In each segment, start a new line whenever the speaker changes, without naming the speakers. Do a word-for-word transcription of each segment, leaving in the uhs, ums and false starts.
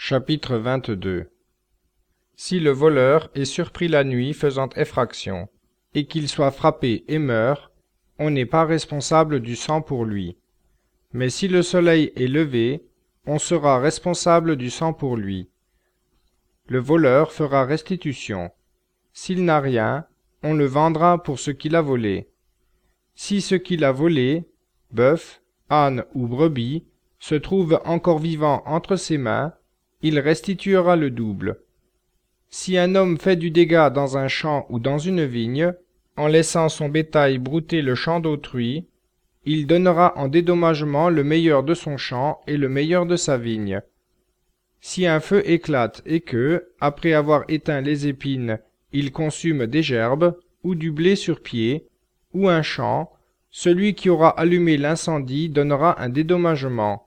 Chapitre vingt-deux. Si le voleur est surpris la nuit faisant effraction, et qu'il soit frappé et meurt, on n'est pas responsable du sang pour lui. Mais si le soleil est levé, on sera responsable du sang pour lui. Le voleur fera restitution. S'il n'a rien, on le vendra pour ce qu'il a volé. Si ce qu'il a volé, bœuf, âne ou brebis, se trouve encore vivant entre ses mains, il restituera le double. Si un homme fait du dégât dans un champ ou dans une vigne, en laissant son bétail brouter le champ d'autrui, il donnera en dédommagement le meilleur de son champ et le meilleur de sa vigne. Si un feu éclate et que, après avoir éteint les épines, il consume des gerbes, ou du blé sur pied, ou un champ, celui qui aura allumé l'incendie donnera un dédommagement.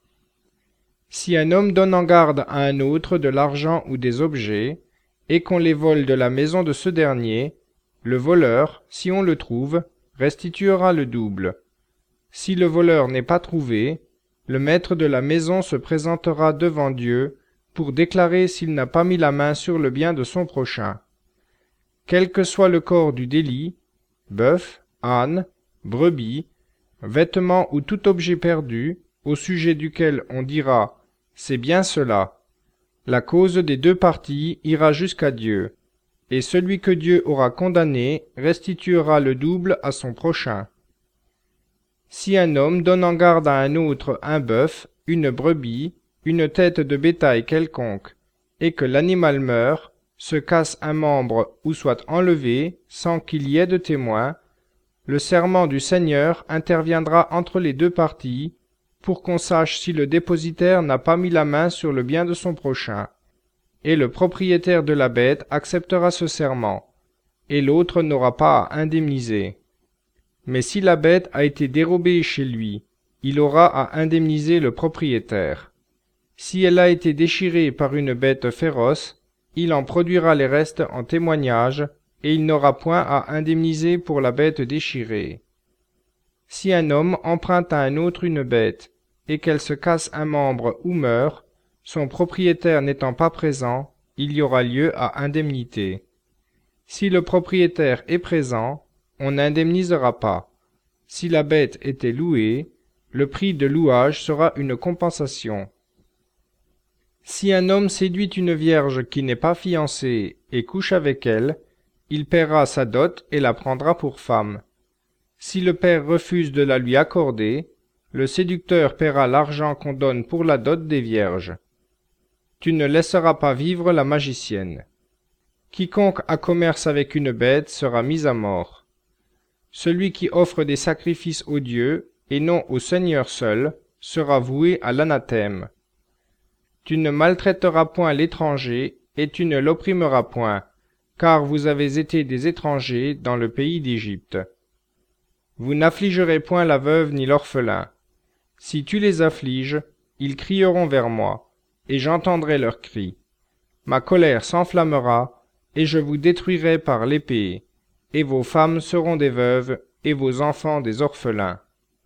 Si un homme donne en garde à un autre de l'argent ou des objets, et qu'on les vole de la maison de ce dernier, le voleur, si on le trouve, restituera le double. Si le voleur n'est pas trouvé, le maître de la maison se présentera devant Dieu pour déclarer s'il n'a pas mis la main sur le bien de son prochain. Quel que soit le corps du délit, bœuf, âne, brebis, vêtement ou tout objet perdu, au sujet duquel on dira « c'est bien cela », la cause des deux parties ira jusqu'à Dieu, et celui que Dieu aura condamné restituera le double à son prochain. Si un homme donne en garde à un autre un bœuf, une brebis, une tête de bétail quelconque, et que l'animal meurt, se casse un membre ou soit enlevé sans qu'il y ait de témoin, le serment du Seigneur interviendra entre les deux parties pour qu'on sache si le dépositaire n'a pas mis la main sur le bien de son prochain. Et le propriétaire de la bête acceptera ce serment, et l'autre n'aura pas à indemniser. Mais si la bête a été dérobée chez lui, il aura à indemniser le propriétaire. Si elle a été déchirée par une bête féroce, il en produira les restes en témoignage, et il n'aura point à indemniser pour la bête déchirée. Si un homme emprunte à un autre une bête, et qu'elle se casse un membre ou meurt, son propriétaire n'étant pas présent, il y aura lieu à indemnité. Si le propriétaire est présent, on n'indemnisera pas. Si la bête était louée, le prix de louage sera une compensation. Si un homme séduit une vierge qui n'est pas fiancée et couche avec elle, il paiera sa dot et la prendra pour femme. Si le père refuse de la lui accorder, le séducteur paiera l'argent qu'on donne pour la dot des vierges. Tu ne laisseras pas vivre la magicienne. Quiconque a commerce avec une bête sera mis à mort. Celui qui offre des sacrifices aux dieux, et non au Seigneur seul, sera voué à l'anathème. Tu ne maltraiteras point l'étranger, et tu ne l'opprimeras point, car vous avez été des étrangers dans le pays d'Égypte. Vous n'affligerez point la veuve ni l'orphelin. Si tu les affliges, ils crieront vers moi, et j'entendrai leurs cris. Ma colère s'enflammera, et je vous détruirai par l'épée, et vos femmes seront des veuves, et vos enfants des orphelins.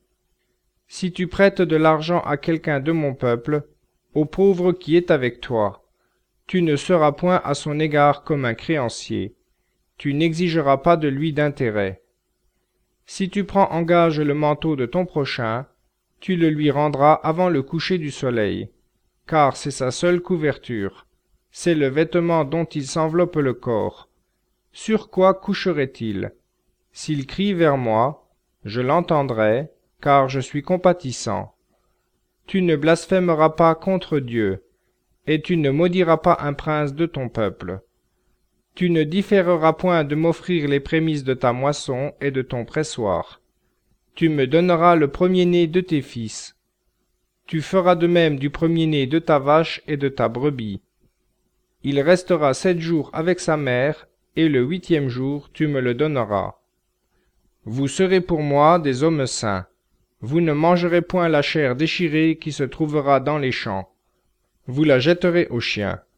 Si tu prêtes de l'argent à quelqu'un de mon peuple, au pauvre qui est avec toi, tu ne seras point à son égard comme un créancier, tu n'exigeras pas de lui d'intérêt. Si tu prends en gage le manteau de ton prochain, tu le lui rendras avant le coucher du soleil, car c'est sa seule couverture, c'est le vêtement dont il s'enveloppe le corps. Sur quoi coucherait-il? S'il crie vers moi, je l'entendrai, car je suis compatissant. Tu ne blasphémeras pas contre Dieu, et tu ne maudiras pas un prince de ton peuple. Tu ne différeras point de m'offrir les prémices de ta moisson et de ton pressoir. Tu me donneras le premier-né de tes fils. Tu feras de même du premier-né de ta vache et de ta brebis. Il restera sept jours avec sa mère, et le huitième jour tu me le donneras. Vous serez pour moi des hommes saints. Vous ne mangerez point la chair déchirée qui se trouvera dans les champs. Vous la jetterez aux chiens.